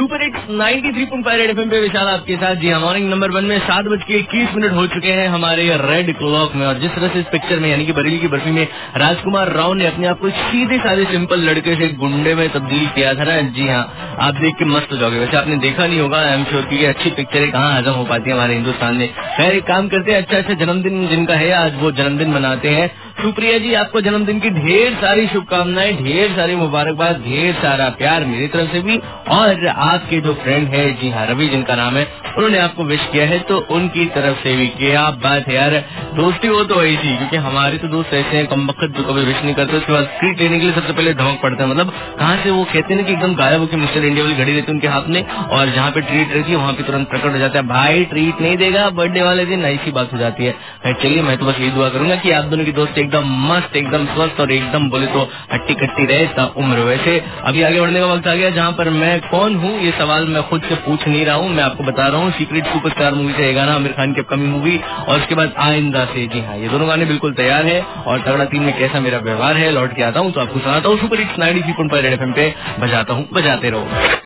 Super hits 93.5 red FM पे विशाल आपके साथ। जी हाँ, मॉर्निंग नंबर 1 में 7:21 हो चुके हैं हमारे रेड क्लॉक में। और जिस तरह से इस पिक्चर में यानी कि बरेली की बर्फी में राजकुमार राव ने अपने आप को सीधे साधे सिंपल लड़के से गुंडे में तब्दील किया था ना, जी हाँ, आप देख के मस्त हो जाओगे। वैसे आपने देखा नहीं होगा, आई एम श्योर की अच्छी पिक्चर है कहाँ हजम हो पाती है हमारे हिंदुस्तान में। खैर एक काम करते हैं, अच्छा जन्मदिन जिनका है आज वो जन्मदिन मनाते हैं। सुप्रिया जी, आपको जन्मदिन की ढेर सारी शुभकामनाएं, ढेर सारी मुबारकबाद, ढेर सारा प्यार मेरी तरफ से भी। और आपके जो फ्रेंड है, जी हाँ रवि जिनका नाम है, उन्होंने आपको विश किया है तो उनकी तरफ से भी। क्या बात है यार, दोस्ती वो तो ऐसी, क्योंकि हमारे तो दोस्त ऐसे हैं कमबख्त जो कभी विश नहीं करते, उसके बाद ट्रीट लेने के लिए सबसे पहले धमक पड़ता है। मतलब कहाँ से वो कहते हैं कि एकदम गायब होकर मिस्टर इंडिया वाली घड़ी रहती है उनके हाथ में, और जहाँ पे ट्रीट रहती है वहाँ पे तुरंत प्रकट हो जाता है, भाई ट्रीट नहीं देगा बर्थडे वाले दिन, ऐसी बात हो जाती है। चलिए मैं तो बस यही दुआ करूंगा कि आप दोनों की दोस्ती एकदम मस्त, एकदम स्वस्थ और एकदम बोले तो हट्टी कट्टी रहे उम्र। वैसे अभी आगे बढ़ने का वक्त आ गया जहाँ पर मैं कौन हूँ ये सवाल मैं खुद से पूछ नहीं रहा हूँ, मैं आपको बता रहा हूँ। सीक्रेट सुपरस्टार मूवी से गाना, आमिर खान की अपकमिंग मूवी, और उसके बाद आइंदा से। जी हाँ, ये दोनों गाने बिल्कुल तैयार है। और तगड़ा 3 में कैसा मेरा व्यवहार है लौट के आता हूँ तो आपको सुनाता हूँ। सुपर हिट्स 93.5 रेड एफएम पे बजाता हूँ, बजाते रहो।